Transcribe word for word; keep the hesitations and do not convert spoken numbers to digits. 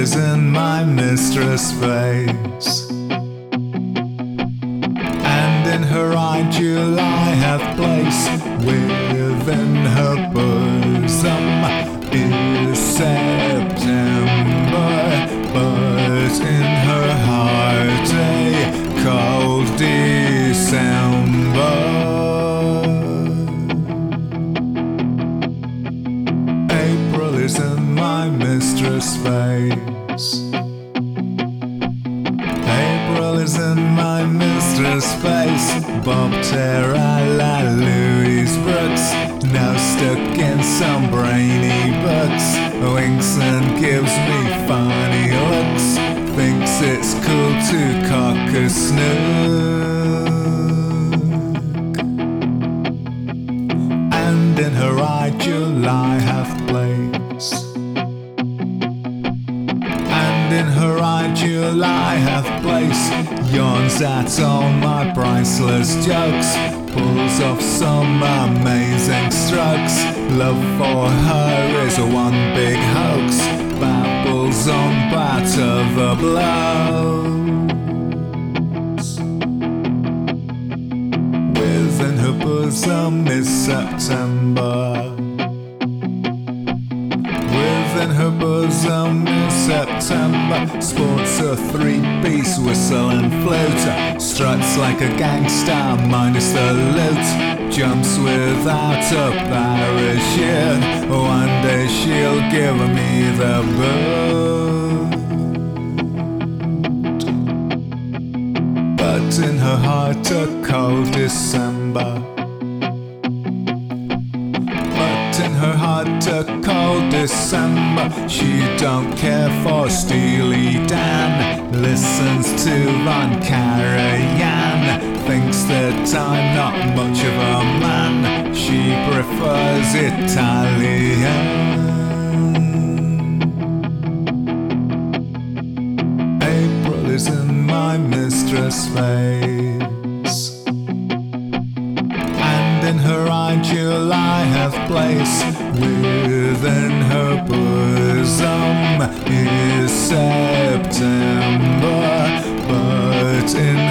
is in my mistress' face, and in her eye July hath place. Within her bosom is September, but in her heart a cold December. April is in my mistress' face, April is in my mistress' face. Bob Terra la Louise Brooks, now stuck in some brainy books. Winks and gives me funny looks, thinks it's cool to cock a snook. And in her eye July hath place, and in her eye July hath place. Yawns at all my priceless jokes, pulls off some amazing strokes. Love for her is one big hoax, babbles on bat of the blows. Within her bosom is September, within her bosom is September. Sports a three-piece whistle and flute, struts like a gangster minus the loot, jumps without a parachute. One day she'll give me the boot, but in her heart a cold December, in her heart a cold December. She don't care for Steely Dan, listens to Von Karajan, thinks that I'm not much of a man. She prefers Italian. April is in my mistress' face, in her eye July hath place. Within her bosom is September, but in